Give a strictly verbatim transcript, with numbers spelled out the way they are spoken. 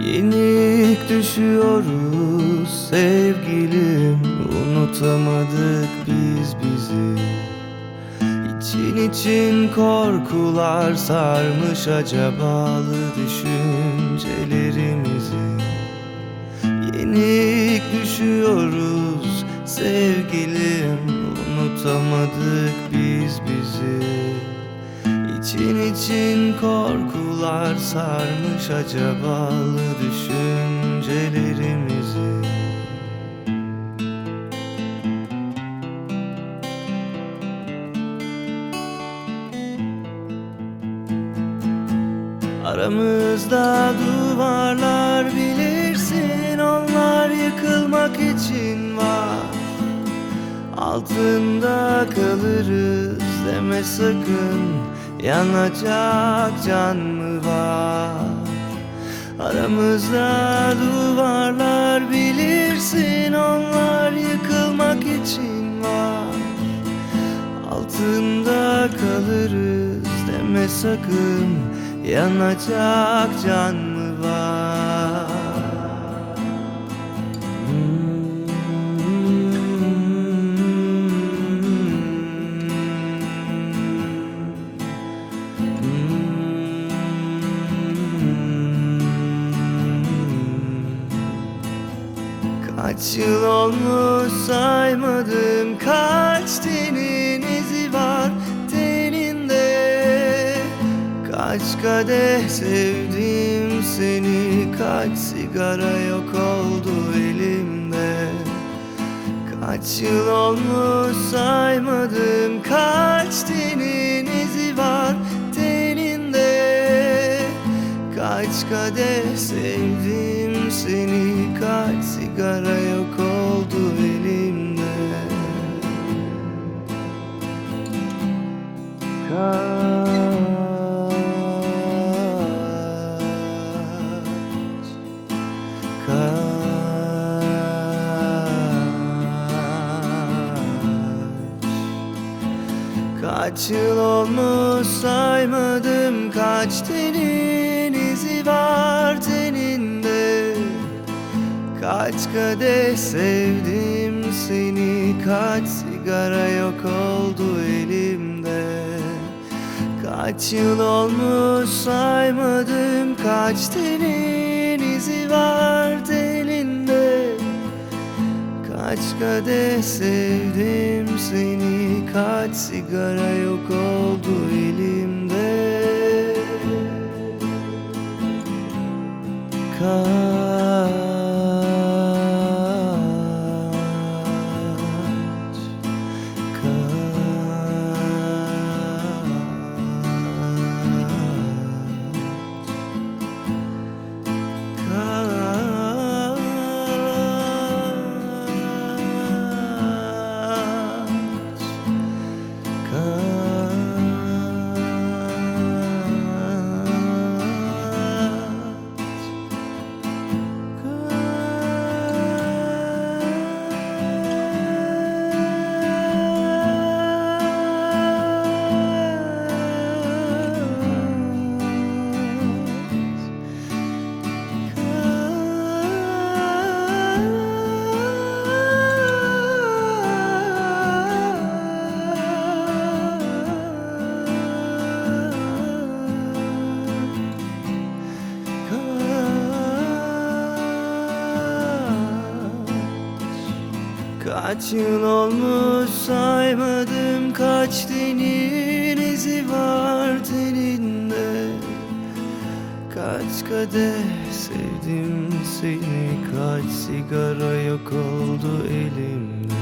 Yenik düşüyoruz sevgilim, unutamadık biz bizi. İçin için korkular sarmış acabalı düşüncelerimizi. Yenik düşüyoruz sevgilim, unutamadık biz bizi. İçin için korkular sarmış acabalı düşüncelerimizi. Aramızda duvarlar, bilirsin, onlar yıkılmak için var. Altında kalırız deme sakın, yanacak can mı var? Aramızda duvarlar, bilirsin, onlar yıkılmak için var. Altında kalırız deme sakın, yanacak can mı var? Kaç yıl olmuş saymadım, kaç tenin izi var teninde. Kaç kadeh sevdim seni, kaç sigara yok oldu elimde. Kaç yıl olmuş saymadım, kaç tenin izi var teninde. Kaç kadeh sevdim seni, kaç sigara yok oldu elimde. Kaç, kaç, kaç yıl olmuş saymadım, kaç tenin izi var teninde. Kaç kadeh sevdim seni, kaç sigara yok oldu elimde. Kaç yıl olmuş saymadım, kaç tenin izi var teninde. Kaç kadeh sevdim seni, kaç sigara yok oldu elimde. Kaç, kaç yıl olmuş saymadım, kaç tenin izi var teninde. Kaç kadeh sevdim seni, kaç sigara yok oldu elimde.